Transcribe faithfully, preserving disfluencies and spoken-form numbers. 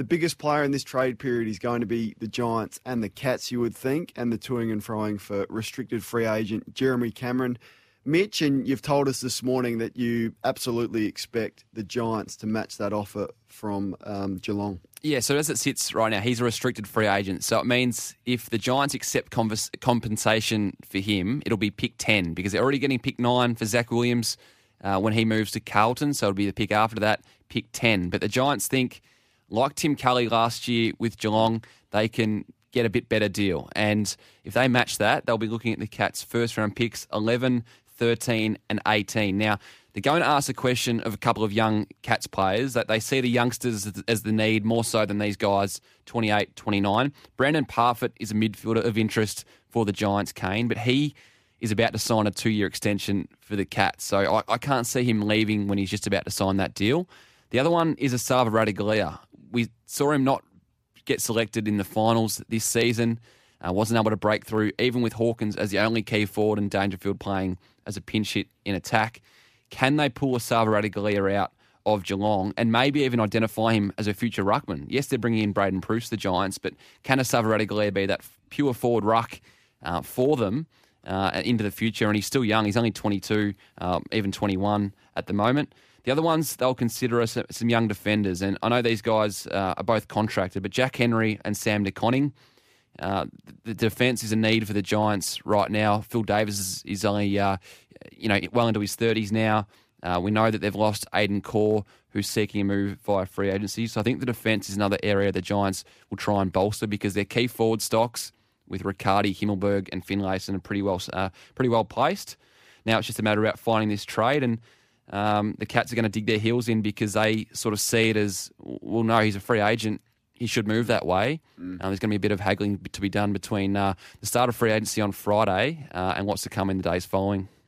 the biggest player in this trade period is going to be the Giants and the Cats, you would think, and the toing and froing for restricted free agent Jeremy Cameron. Mitch, and you've told us this morning that you absolutely expect the Giants to match that offer from um, Geelong. Yeah, so as it sits right now, he's a restricted free agent. So it means if the Giants accept convers- compensation for him, it'll be pick ten because they're already getting pick nine for Zach Williams uh, when he moves to Carlton. So it'll be the pick after that, pick ten. But the Giants think, like Tim Kelly last year with Geelong, they can get a bit better deal. And if they match that, they'll be looking at the Cats' first-round picks, eleven, thirteen and eighteen. Now, they're going to ask a question of a couple of young Cats players that they see the youngsters as the need more so than these guys, twenty-eight, twenty-nine. Brandon Parfitt is a midfielder of interest for the Giants, Kane, but he is about to sign a two-year extension for the Cats. So I, I can't see him leaving when he's just about to sign that deal. The other one is Asava Radaglia. We saw him not get selected in the finals this season. Uh, wasn't able to break through, even with Hawkins as the only key forward and Dangerfield playing as a pinch hit in attack. Can they pull Asava Radaglia out of Geelong and maybe even identify him as a future ruckman? Yes, they're bringing in Braden Preuss, the Giants, but can Asava Radaglia be that pure forward ruck uh, for them uh, into the future? And he's still young. He's only twenty-two, um, even twenty-one at the moment. The other ones they'll consider are some young defenders, and I know these guys uh, are both contracted, but Jack Henry and Sam De Koning, uh, the defence is a need for the Giants right now. Phil Davis is, is only, uh, you know, well into his thirties now. Uh, we know that they've lost Aiden Core, who's seeking a move via free agency. So I think the defence is another area the Giants will try and bolster because their key forward stocks with Riccardi, Himmelberg, and Finlayson are pretty well, uh, pretty well placed. Now it's just a matter about finding this trade, and Um, the Cats are going to dig their heels in because they sort of see it as, well, no, he's a free agent. He should move that way. Mm. Uh, there's going to be a bit of haggling to be done between uh, the start of free agency on Friday uh, and what's to come in the days following.